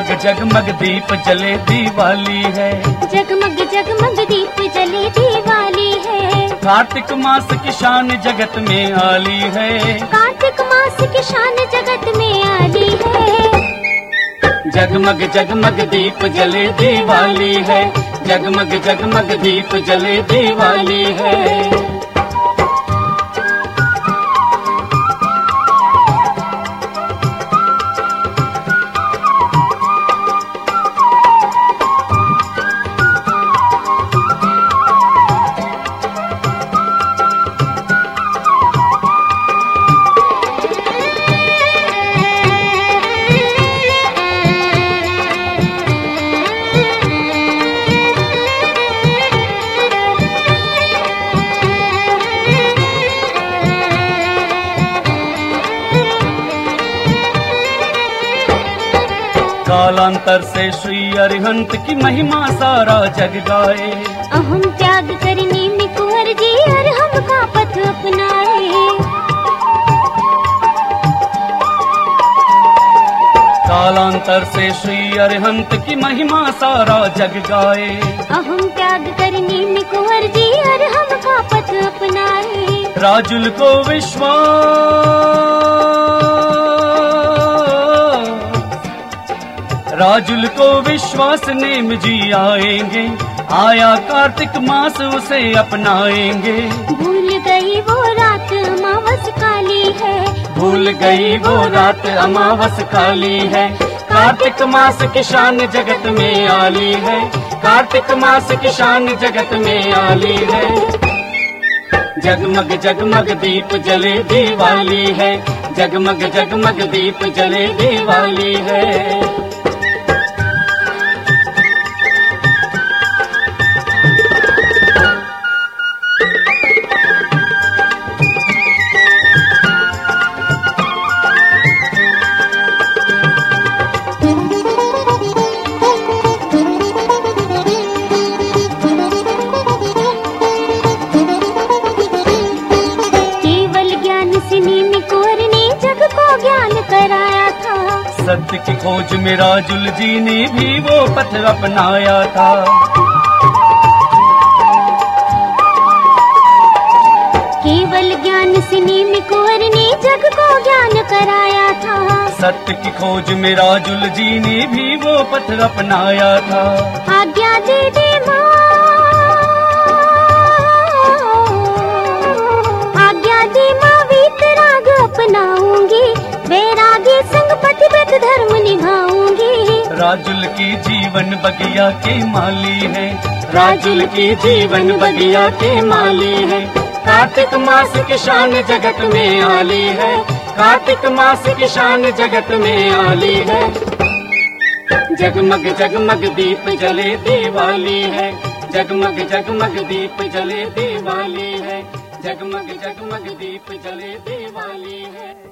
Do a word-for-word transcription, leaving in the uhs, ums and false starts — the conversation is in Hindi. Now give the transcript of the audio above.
जगमग जगमग दीप जले दिवाली है, जगमग जगमग दीप जले दिवाली है। कार्तिक मास की शान जगत में आली है, कार्तिक मास की शान जगत में आली है। जगमग जगमग दीप जले दिवाली है, जगमग जगमग दीप जले दिवाली है। कालांतर से श्री अरिहंत की महिमा सारा जग गाए, अहम त्याग करने में कुंवर जी अरहम का पथ अपनाए। कालांतर से श्री अरिहंत की महिमा सारा जग गाए, अहम त्याग करने में कुंवर जी अरहम का पथ अपनाए। राजुल को विश्वास राजुल को विश्वास नेम जी आएंगे, आया कार्तिक मास उसे अपनाएंगे। भूल गई वो रात अमावस काली है, भूल गई वो रात अमावस काली है। कार्तिक मास की शान जगत में आली है, कार्तिक मास की शान जगत में आली है। जगमग जगमग दीप जले दिवाली है, जगमग जगमग दीप जले दिवाली है। सत्य की खोज में राजुल जी ने भी वो पथ अपनाया था। केवल ज्ञान से नीम कुंवर ने जग को ज्ञान कराया था। सत्य की खोज में राजुल जी ने भी वो पथ अपनाया था। आज्ञा दे दे माँ, आज्ञा दे माँ वीतराग अपनाऊंगी, वैरागी संग पतिव्रत धर्म निभाऊंगी। राजुल की जीवन बगिया के माली है, राजुल की जीवन बगिया के माली है। कार्तिक मास की शान जगत में आली है, कार्तिक मास की शान जगत में आली है। जगमग जगमग दीप जले दिवाली है, जगमग जगमग दीप जले दिवाली है, जगमग जगमग दीप जले दिवाली है।